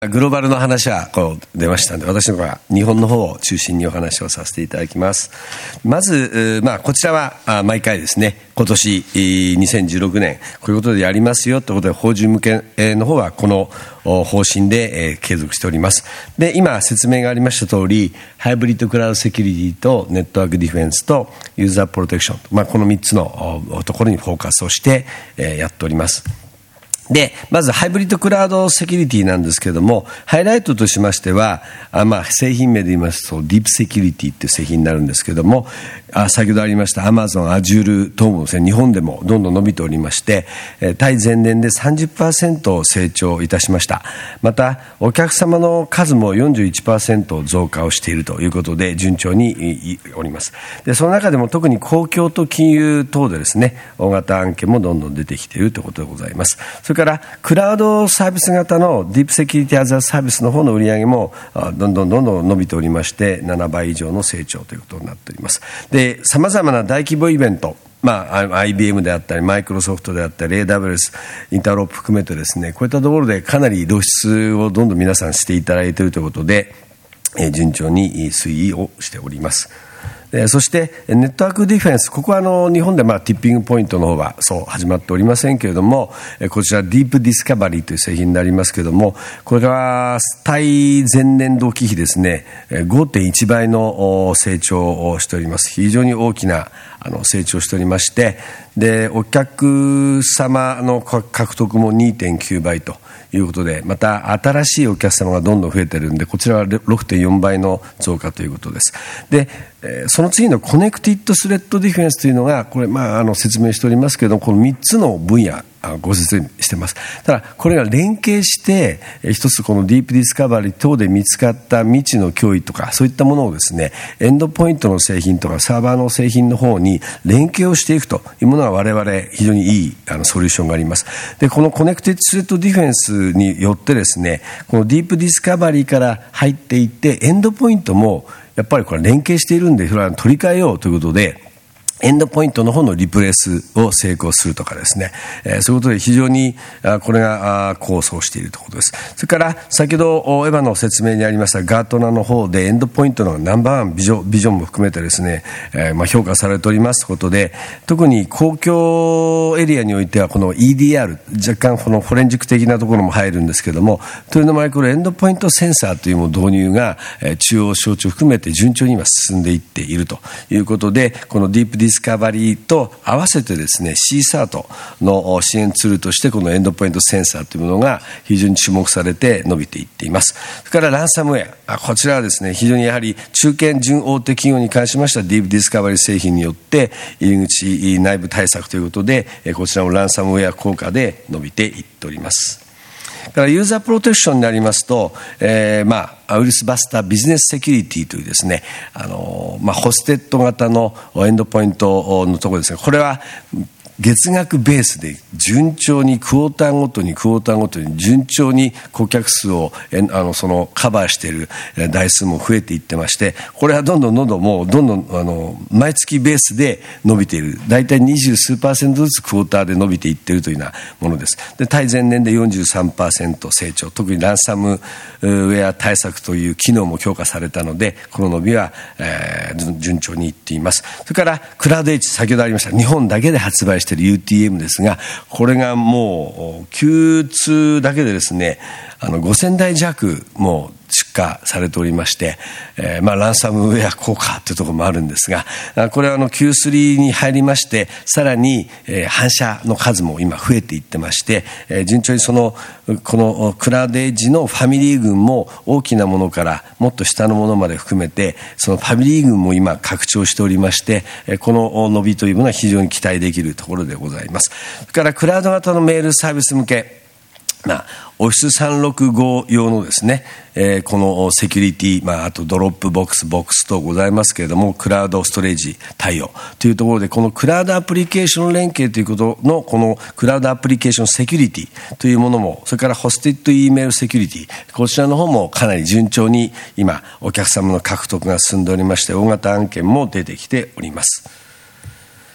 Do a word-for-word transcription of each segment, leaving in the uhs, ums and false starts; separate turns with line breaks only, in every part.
グローバルの話はこう出ましたので、私の方は日本の方を中心にお話をさせていただきます。まず、まあ、こちらは毎回ですね、今年にせんじゅうろくねんこういうことでやりますよということで、法人向けの方はこの方針で継続しております。で、今説明がありました通り、ハイブリッドクラウドセキュリティとネットワークディフェンスとユーザープロテクション、まあ、このみっつのところにフォーカスをしてやっております。で、まずハイブリッドクラウドセキュリティなんですけれども、ハイライトとしましては、あまあ、製品名で言いますと、ディープセキュリティっていう製品になるんですけれども、あ先ほどありました Amazon、Azure 等もですね、日本でもどんどん伸びておりまして、対前年で さんじゅっパーセント 成長いたしました。また、お客様の数も よんじゅういちパーセント 増加をしているということで、順調におります。で、その中でも特に公共と金融等でですね、大型案件もどんどん出てきているということでございます。それからからクラウドサービス型のディープセキュリティアザーサービスの方の売り上げもどんどんどんどん伸びておりまして、ななばい以上の成長ということになっております。で、さまざまな大規模イベント、まあ、アイビーエム であったりマイクロソフトであったり エーダブリューエス インターロープ含めてですね、こういったところでかなり露出をどんどん皆さんしていただいているということで、順調に推移をしております。そしてネットワークディフェンス、ここはあの日本でまあティッピングポイントの方はそう始まっておりませんけれども、こちらディープディスカバリーという製品になりますけれども、これは対前年同期比ですね ごてんいちばいの成長をしております。非常に大きなあの成長しておりまして、でお客様の獲得も にてんきゅうばいということで、また新しいお客様がどんどん増えているんで、こちらは ろくてんよんばいの増加ということです。で、その次のコネクティッドスレッドディフェンスというのが、これ、まあ、あの説明しておりますけれども、このみっつの分野ご説明しています。ただこれが連携して一つこのディープディスカバリー等で見つかった未知の脅威とかそういったものをですね、エンドポイントの製品とかサーバーの製品の方に連携をしていくというものは我々非常にいいあのソリューションがあります。で、このコネクティッドスレッドディフェンスによってですね、このディープディスカバリーから入っていってエンドポイントもやっぱりこれ連携しているんで、それは取り替えようということで、エンドポイントの方のリプレイスを成功するとかですね、えー、そういうことで非常にこれが構想しているということです。それから先ほどエヴァの説明にありましたガートナーの方でエンドポイントのナンバーワンビジョン、ビジョンも含めてですね、えー、まあ評価されておりますことで、特に公共エリアにおいてはこの イーディーアール、 若干このフォレンジック的なところも入るんですけども、というのもこれエンドポイントセンサーというもの導入が中央省庁含めて順調に今進んでいっているということで、このディープディスカバリーと合わせてですね シーサート の支援ツールとしてこのエンドポイントセンサーというものが非常に注目されて伸びていっています。それからランサムウェア、こちらはですね非常にやはり中堅準大手企業に関しましてはディープディスカバリー製品によって入り口内部対策ということで、こちらもランサムウェア効果で伸びていっております。からユーザープロテクションになりますと、えー、まあウイルスバスタービジネスセキュリティというですね、あのまあホステッド型のエンドポイントのところですが、これは月額ベースで順調にクォーターごとにクォーターごとに順調に顧客数をあのそのカバーしている台数も増えていってまして、これはどんどんどんどんもうどんどんあの毎月ベースで伸びている、だいたいにじゅうすうパーセントずつクォーターで伸びていっているというようなものです。で、対前年で よんじゅうさんパーセント 成長、特にランサムウェア対策という機能も強化されたので、この伸びは、えー、順調にいっています。それからクラウドエッジ、先ほどありました日本だけで発売しているユーティーエム ですが、これがもう キューツー だけでですね、あのごせんだい弱もう出荷されておりまして、えー、まあランサムウェア効果というところもあるんですが、これはあの キュースリー に入りまして、さらに、えー、反射の数も今増えていってまして、えー、順調にそのこのクラウドエッジのファミリー群も大きなものからもっと下のものまで含めて、そのファミリー群も今拡張しておりまして、この伸びというものは非常に期待できるところでございます。それからクラウド型のメールサービス向け、まあ、オフィスさんろくご用のですね、えー、このセキュリティ、まあ、あとドロップボックス、ボックスとございますけれども、クラウドストレージ対応というところで、このクラウドアプリケーション連携ということの、このクラウドアプリケーションセキュリティというものも、それからホステッド E メールセキュリティ、こちらの方もかなり順調に今、お客様の獲得が進んでおりまして、大型案件も出てきております。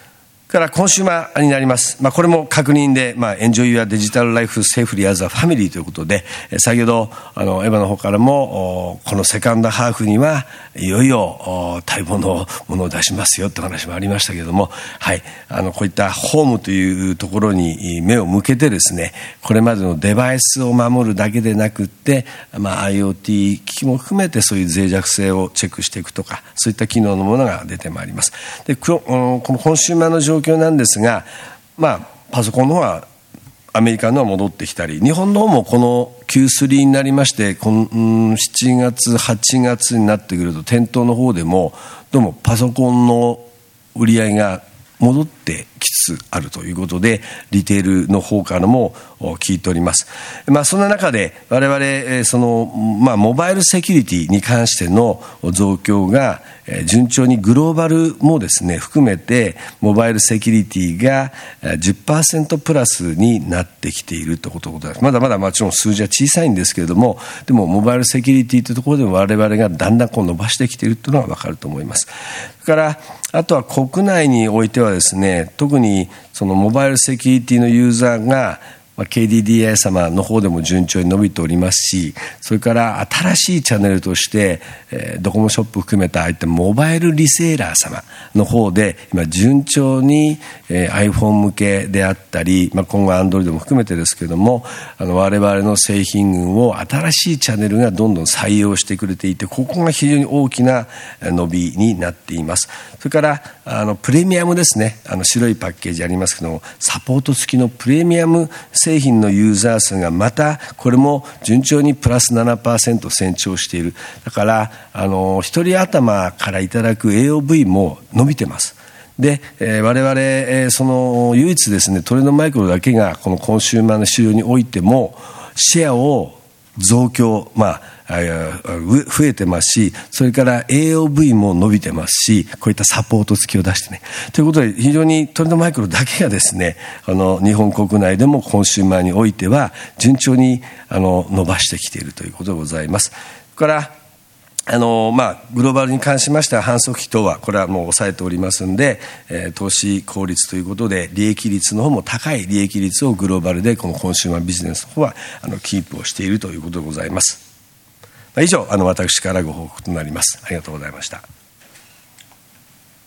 からコンシューマーになります。まあ、これも確認で、まあ、Enjoy Your Digital Life Safely as a Family ということで、先ほど、あの、エヴァの方からも、このセカンドハーフには、いよいよ、待望のものを出しますよって話もありましたけれども、はい、あの、こういったホームというところに目を向けてですね、これまでのデバイスを守るだけでなくって、まあ、IoT 機器も含めてそういう脆弱性をチェックしていくとか、そういった機能のものが出てまいります。で、このコンシューマーの状況なんですが、まあ、パソコンの方はアメリカのは戻ってきたり、日本の方もこの キュースリー になりまして、この、うん、しちがつはちがつになってくると店頭の方でもどうもパソコンの売り上げが戻ってきつつあるということで、リテールの方からも聞いております。まあ、そんな中で我々その、まあ、モバイルセキュリティに関しての増強が順調にグローバルもですね含めてモバイルセキュリティが じゅっパーセント プラスになってきているということでございます。まだまだもちろん数字は小さいんですけれども、でもモバイルセキュリティというところでも我々がだんだんこう伸ばしてきているというのは分かると思います。それからあとは国内においてはですね、特にそのモバイルセキュリティのユーザーがケーディーディーアイ 様の方でも順調に伸びておりますし、それから新しいチャンネルとして、えー、ドコモショップ含めたああいったモバイルリセーラー様の方で今順調に、えー、iPhone 向けであったり、まあ、今後 Android も含めてですけれども、あの我々の製品群を新しいチャンネルがどんどん採用してくれていて、ここが非常に大きな伸びになっています。それからあのプレミアムですね、あの白いパッケージありますけども、サポート付きのプレミアム製品のユーザー数がまたこれも順調にプラス ななパーセント 成長している。だからあの一人頭からいただく エーオーブイ も伸びてます。で、えー、我々、えー、その唯一ですねトレンドマイクロだけがこのコンシューマーの市場においてもシェアを増強、まあ増えてますし、それから エーオーブイ も伸びてますし、こういったサポート付きを出してね。ということで、非常にトレンドマイクロだけがですね、あの、日本国内でもコンシューマーにおいては、順調に、あの、伸ばしてきているということでございます。それから、あの、まあ、グローバルに関しましては、反則費等は、これはもう抑えておりますんで、えー、投資効率ということで、利益率の方も高い利益率をグローバルで、このコンシューマービジネスの方は、あの、キープをしているということでございます。以上、あの私からご報告となります。ありがとうございました。